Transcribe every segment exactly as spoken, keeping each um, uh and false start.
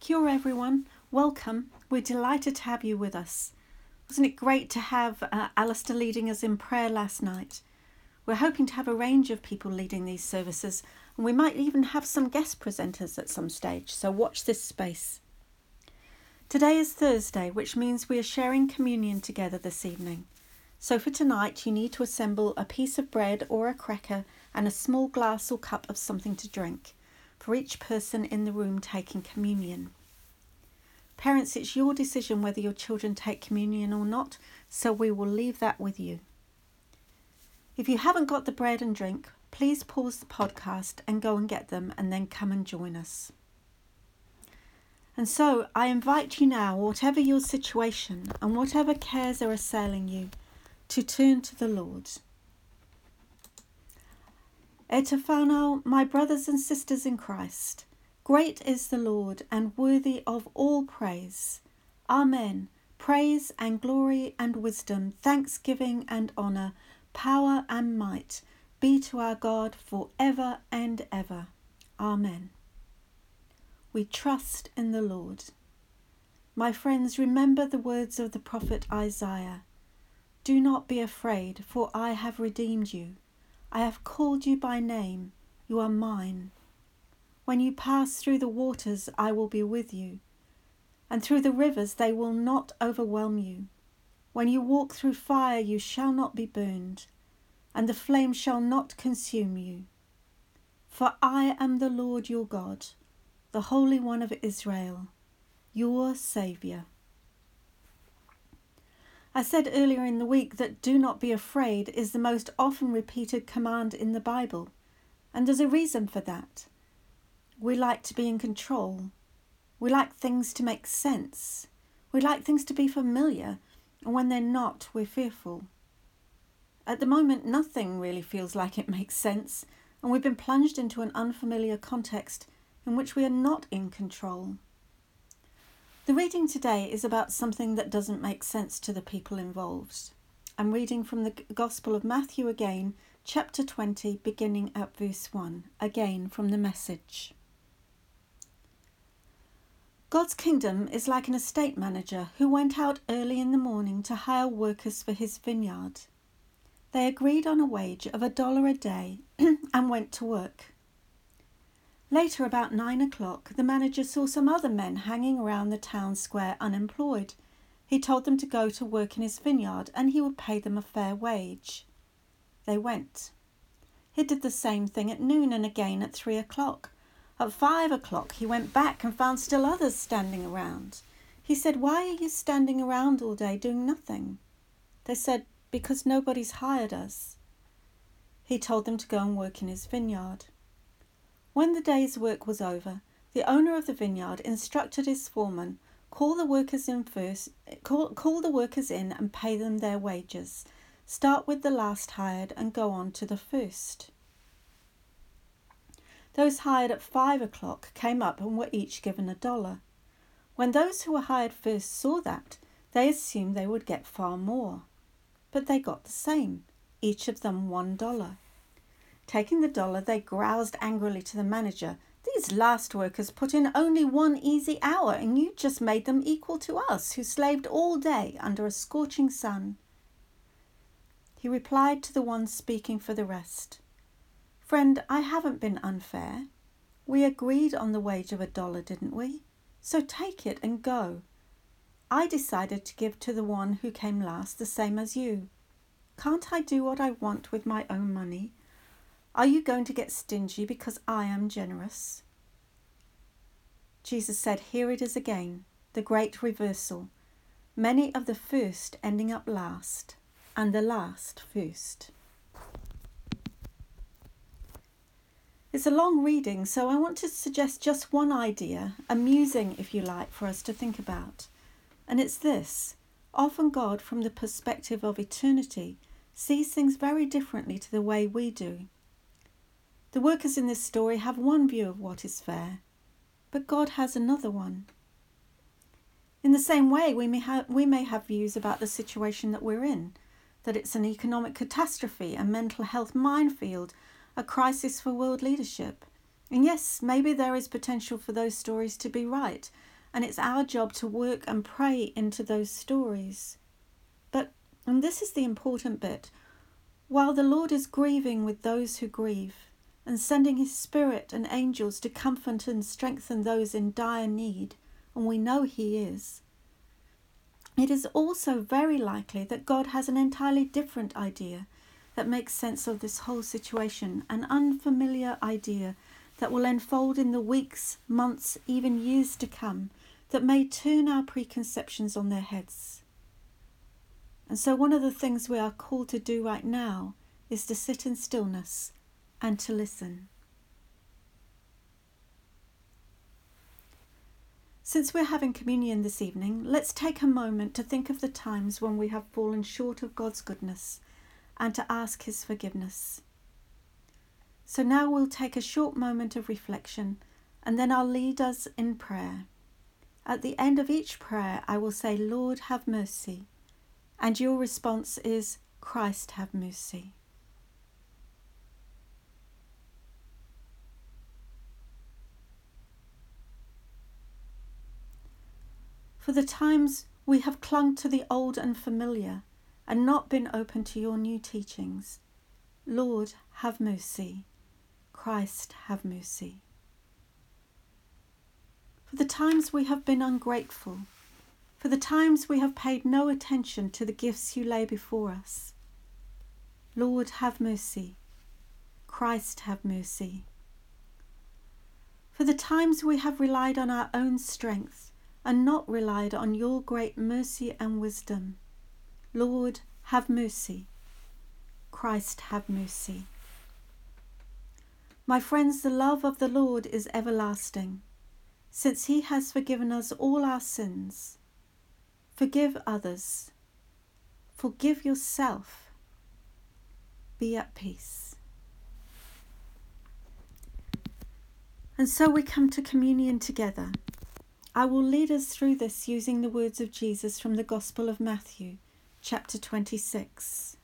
Kia ora everyone, welcome. We're delighted to have you with us. Wasn't it great to have uh, Alistair leading us in prayer last night? We're hoping to have a range of people leading these services, and we might even have some guest presenters at some stage, so watch this space. Today is Thursday, which means we are sharing communion together this evening. So for tonight, you need to assemble a piece of bread or a cracker and a small glass or cup of something to drink for each person in the room taking communion. Parents, it's your decision whether your children take communion or not, so we will leave that with you. If you haven't got the bread and drink, please pause the podcast and go and get them and then come and join us. And so I invite you now, whatever your situation and whatever cares are assailing you, to turn to the Lord. Eta whanau, my brothers and sisters in Christ, great is the Lord and worthy of all praise. Amen. Praise and glory and wisdom, thanksgiving and honour, power and might be to our God for ever and ever. Amen. We trust in the Lord. My friends, remember the words of the prophet Isaiah. Do not be afraid, for I have redeemed you. I have called you by name. You are mine. When you pass through the waters, I will be with you, and through the rivers they will not overwhelm you. When you walk through fire, you shall not be burned, and the flame shall not consume you. For I am the Lord your God, the Holy One of Israel, your Saviour. I said earlier in the week that do not be afraid is the most often repeated command in the Bible, and there's a reason for that. We like to be in control. We like things to make sense. We like things to be familiar, and when they're not, we're fearful. At the moment, nothing really feels like it makes sense, and we've been plunged into an unfamiliar context in which we are not in control. The reading today is about something that doesn't make sense to the people involved. I'm reading from the Gospel of Matthew again, chapter twenty, beginning at verse one, again from the Message. God's kingdom is like an estate manager who went out early in the morning to hire workers for his vineyard. They agreed on a wage of a dollar a day and went to work. Later, about nine o'clock, the manager saw some other men hanging around the town square unemployed. He told them to go to work in his vineyard and he would pay them a fair wage. They went. He did the same thing at noon and again at three o'clock. At five o'clock, he went back and found still others standing around. He said, "Why are you standing around all day doing nothing?" They said, "Because nobody's hired us." He told them to go and work in his vineyard. When the day's work was over, the owner of the vineyard instructed his foreman, call the workers in first, call, call the workers in and pay them their wages. Start with the last hired and go on to the first. Those hired at five o'clock came up and were each given a dollar. When those who were hired first saw that, they assumed they would get far more. But they got the same, each of them one dollar. Taking the dollar, they groused angrily to the manager, "These last workers put in only one easy hour, and you just made them equal to us, who slaved all day under a scorching sun." He replied to the one speaking for the rest, "Friend, I haven't been unfair. We agreed on the wage of a dollar, didn't we? So take it and go. I decided to give to the one who came last the same as you. Can't I do what I want with my own money? Are you going to get stingy because I am generous?" Jesus said, here it is again, the great reversal. Many of the first ending up last, and the last first. It's a long reading, so I want to suggest just one idea, amusing if you like, for us to think about. And it's this. Often God, from the perspective of eternity, sees things very differently to the way we do. The workers in this story have one view of what is fair, but God has another one. In the same way, we may have, we may have views about the situation that we're in, that it's an economic catastrophe, a mental health minefield, a crisis for world leadership. And yes, maybe there is potential for those stories to be right, and it's our job to work and pray into those stories. But, and this is the important bit, while the Lord is grieving with those who grieve and sending his Spirit and angels to comfort and strengthen those in dire need, and we know he is, it is also very likely that God has an entirely different idea that makes sense of this whole situation, an unfamiliar idea that will unfold in the weeks, months, even years to come, that may turn our preconceptions on their heads. And so one of the things we are called to do right now is to sit in stillness and to listen. Since we're having communion this evening, let's take a moment to think of the times when we have fallen short of God's goodness and to ask his forgiveness. So now we'll take a short moment of reflection, and then I'll lead us in prayer. At the end of each prayer, I will say, Lord, have mercy. And your response is, Christ, have mercy. For the times we have clung to the old and familiar and not been open to your new teachings, Lord, have mercy. Christ, have mercy. For the times we have been ungrateful, for the times we have paid no attention to the gifts you lay before us, Lord, have mercy. Christ, have mercy. For the times we have relied on our own strength and not relied on your great mercy and wisdom, Lord, have mercy. Christ, have mercy. My friends, the love of the Lord is everlasting, since he has forgiven us all our sins. Forgive others. Forgive yourself. Be at peace. And so we come to communion together. I will lead us through this using the words of Jesus from the Gospel of Matthew, chapter twenty-six.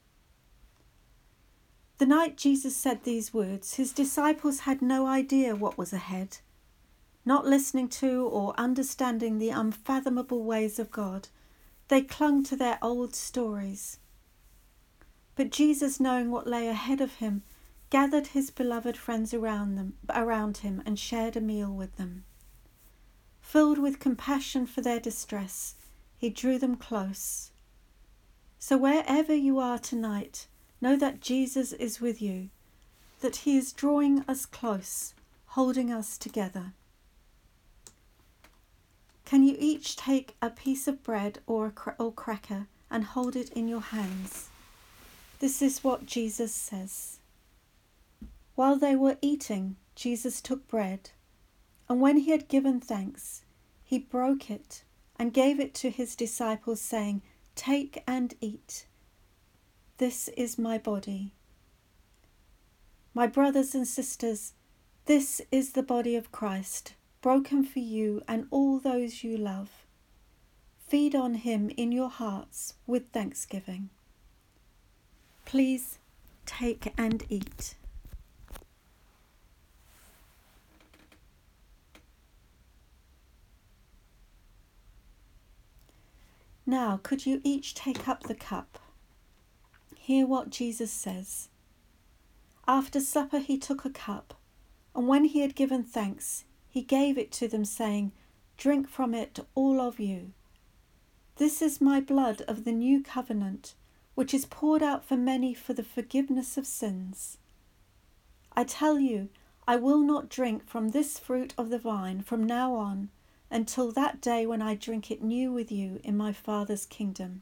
The night Jesus said these words, his disciples had no idea what was ahead. Not listening to or understanding the unfathomable ways of God, they clung to their old stories. But Jesus, knowing what lay ahead of him, gathered his beloved friends around them, around him and shared a meal with them. Filled with compassion for their distress, he drew them close. So wherever you are tonight, know that Jesus is with you, that he is drawing us close, holding us together. Can you each take a piece of bread or a cra- or cracker and hold it in your hands? This is what Jesus says. While they were eating, Jesus took bread, and when he had given thanks, he broke it and gave it to his disciples, saying, "Take and eat. This is my body." My brothers and sisters, this is the body of Christ, broken for you and all those you love. Feed on him in your hearts with thanksgiving. Please take and eat. Now, could you each take up the cup? Hear what Jesus says. After supper he took a cup, and when he had given thanks, he gave it to them, saying, "Drink from it, all of you. This is my blood of the new covenant, which is poured out for many for the forgiveness of sins. I tell you, I will not drink from this fruit of the vine from now on, until that day when I drink it new with you in my Father's kingdom."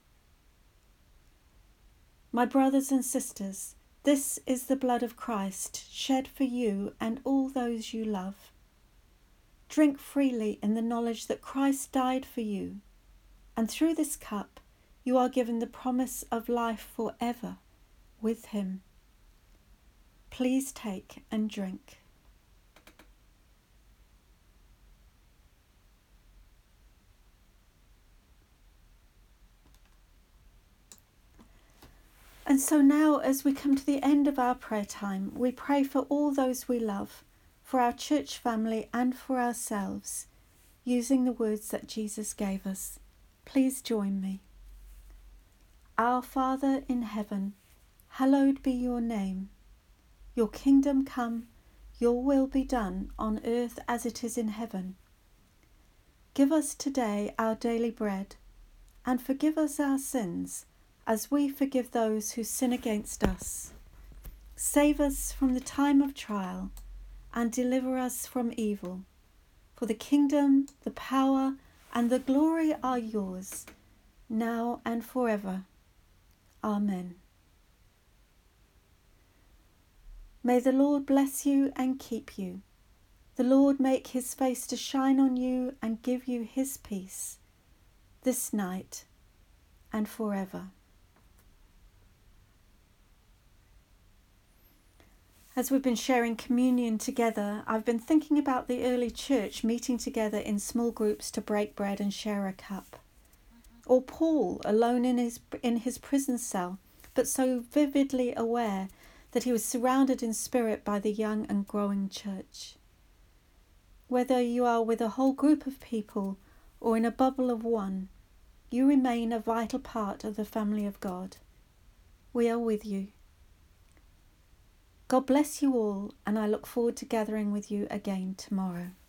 My brothers and sisters, this is the blood of Christ, shed for you and all those you love. Drink freely in the knowledge that Christ died for you, and through this cup you are given the promise of life forever with him. Please take and drink. And so now, as we come to the end of our prayer time, we pray for all those we love, for our church family and for ourselves, using the words that Jesus gave us. Please join me. Our Father in heaven, hallowed be your name. Your kingdom come, your will be done on earth as it is in heaven. Give us today our daily bread, and forgive us our sins, as we forgive those who sin against us. Save us from the time of trial, and deliver us from evil. For the kingdom, the power, and the glory are yours, now and forever. Amen. May the Lord bless you and keep you. The Lord make his face to shine on you and give you his peace, this night and forever. As we've been sharing communion together, I've been thinking about the early church meeting together in small groups to break bread and share a cup. Or Paul, alone in his, in his prison cell, but so vividly aware that he was surrounded in spirit by the young and growing church. Whether you are with a whole group of people or in a bubble of one, you remain a vital part of the family of God. We are with you. God bless you all, and I look forward to gathering with you again tomorrow.